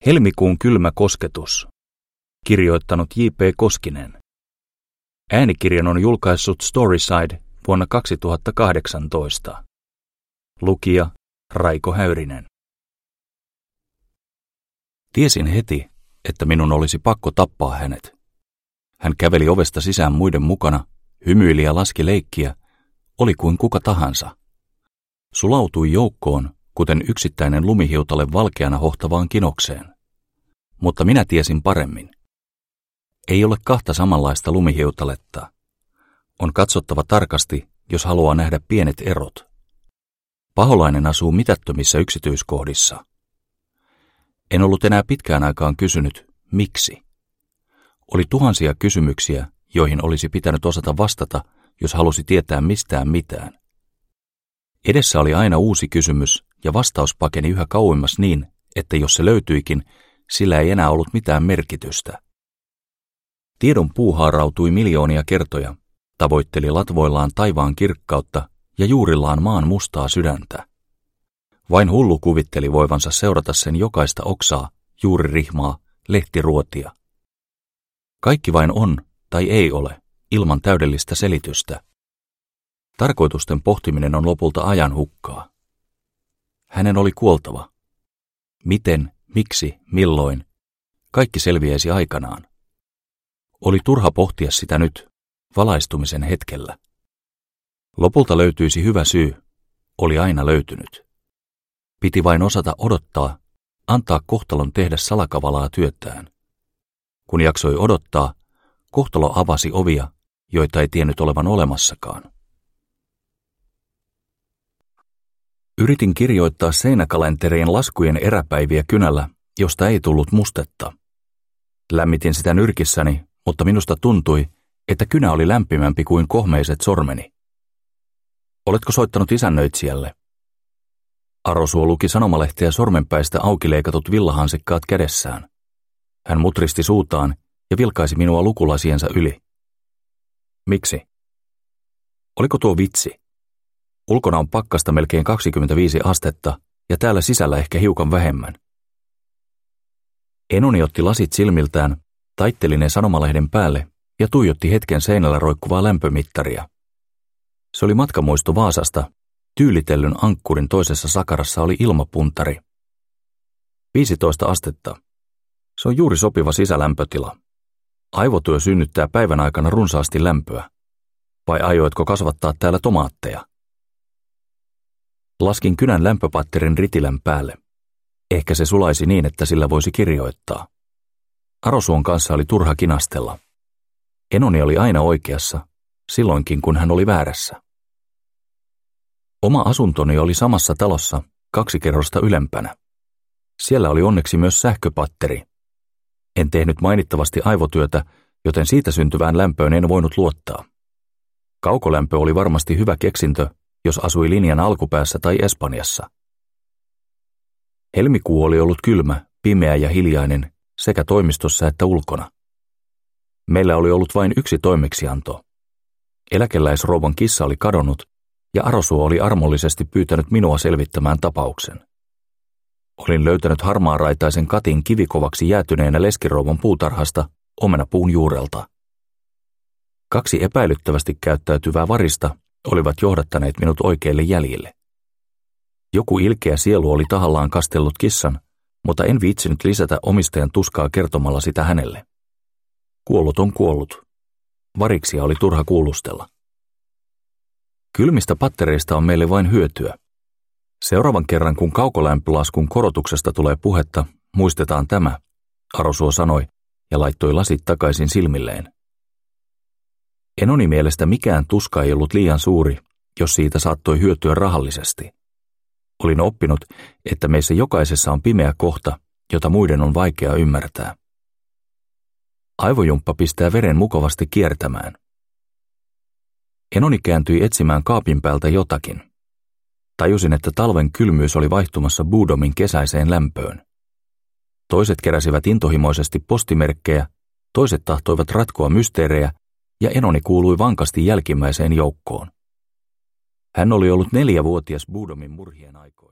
Helmikuun kylmä kosketus. Kirjoittanut J.P. Koskinen. Äänikirjan on julkaissut Storyside vuonna 2018. Lukija Raiko Häyrinen. Tiesin heti, että minun olisi pakko tappaa hänet. Hän käveli ovesta sisään muiden mukana, hymyili ja laski leikkiä, oli kuin kuka tahansa. Sulautui joukkoon, kuten yksittäinen lumihiutale valkeana hohtavaan kinokseen. Mutta minä tiesin paremmin. Ei ole kahta samanlaista lumihiutaletta. On katsottava tarkasti, jos haluaa nähdä pienet erot. Paholainen asuu mitättömissä yksityiskohdissa. En ollut enää pitkään aikaan kysynyt, miksi. Oli tuhansia kysymyksiä, joihin olisi pitänyt osata vastata, jos halusi tietää mistään mitään. Edessä oli aina uusi kysymys, ja vastaus pakeni yhä kauemmas niin, että jos se löytyikin, sillä ei enää ollut mitään merkitystä. Tiedon puu haarautui miljoonia kertoja, tavoitteli latvoillaan taivaan kirkkautta ja juurillaan maan mustaa sydäntä. Vain hullu kuvitteli voivansa seurata sen jokaista oksaa, juuririhmaa, lehtiruotia. Kaikki vain on tai ei ole, ilman täydellistä selitystä. Tarkoitusten pohtiminen on lopulta ajan hukkaa. Hänen oli kuoltava. Miten, miksi, milloin, kaikki selviäisi aikanaan. Oli turha pohtia sitä nyt, valaistumisen hetkellä. Lopulta löytyisi hyvä syy, oli aina löytynyt. Piti vain osata odottaa, antaa kohtalon tehdä salakavalaa työtään. Kun jaksoi odottaa, kohtalo avasi ovia, joita ei tiennyt olevan olemassakaan. Yritin kirjoittaa seinäkalenterien laskujen eräpäiviä kynällä, josta ei tullut mustetta. Lämmitin sitä nyrkissäni, mutta minusta tuntui, että kynä oli lämpimämpi kuin kohmeiset sormeni. Oletko soittanut isännöitsijälle? Arosuo luki sanomalehteä sormenpäistä auki leikatut villahansikkaat kädessään. Hän mutristi suutaan ja vilkaisi minua lukulasiensa yli. Miksi? Oliko tuo vitsi? Ulkona on pakkasta melkein 25 astetta ja täällä sisällä ehkä hiukan vähemmän. Enoni otti lasit silmiltään, taitteli ne sanomalehden päälle ja tuijotti hetken seinällä roikkuvaa lämpömittaria. Se oli matkamuisto Vaasasta. Tyylitellyn ankkurin toisessa sakarassa oli ilmapuntari. 15 astetta. Se on juuri sopiva sisälämpötila. Aivotyö synnyttää päivän aikana runsaasti lämpöä. Vai aioitko kasvattaa täällä tomaatteja? Laskin kynän lämpöpatterin ritilän päälle. Ehkä se sulaisi niin, että sillä voisi kirjoittaa. Arosuon kanssa oli turha kinastella. Enoni oli aina oikeassa, silloinkin kun hän oli väärässä. Oma asuntoni oli samassa talossa, 2 kerrosta ylempänä. Siellä oli onneksi myös sähköpatteri. En tehnyt mainittavasti aivotyötä, joten siitä syntyvään lämpöön en voinut luottaa. Kaukolämpö oli varmasti hyvä keksintö, jos asui linjan alkupäässä tai Espanjassa. Helmikuu oli ollut kylmä, pimeä ja hiljainen sekä toimistossa että ulkona. Meillä oli ollut vain yksi toimeksianto. Eläkeläisrouvan kissa oli kadonnut ja Arosuo oli armollisesti pyytänyt minua selvittämään tapauksen. Olin löytänyt harmaaraitaisen katin kivikovaksi jäätyneenä leskirouvan puutarhasta omenapuun juurelta. 2 epäilyttävästi käyttäytyvää varista olivat johdattaneet minut oikeille jäljille. Joku ilkeä sielu oli tahallaan kastellut kissan, mutta en viitsinyt lisätä omistajan tuskaa kertomalla sitä hänelle. Kuollut on kuollut. Variksia oli turha kuulustella. Kylmistä pattereista on meille vain hyötyä. Seuraavan kerran, kun kaukolämpölaskun korotuksesta tulee puhetta, muistetaan tämä, Arosuo sanoi ja laittoi lasit takaisin silmilleen. Enoni mielestä mikään tuska ei ollut liian suuri, jos siitä saattoi hyötyä rahallisesti. Olin oppinut, että meissä jokaisessa on pimeä kohta, jota muiden on vaikea ymmärtää. Aivojumppa pistää veren mukavasti kiertämään. Enoni kääntyi etsimään kaapin päältä jotakin. Tajusin, että talven kylmyys oli vaihtumassa Budomin kesäiseen lämpöön. Toiset keräsivät intohimoisesti postimerkkejä, toiset tahtoivat ratkoa mysteerejä, ja Enoni kuului vankasti jälkimmäiseen joukkoon. Hän oli ollut 4-vuotias Budomin murhien aikoina.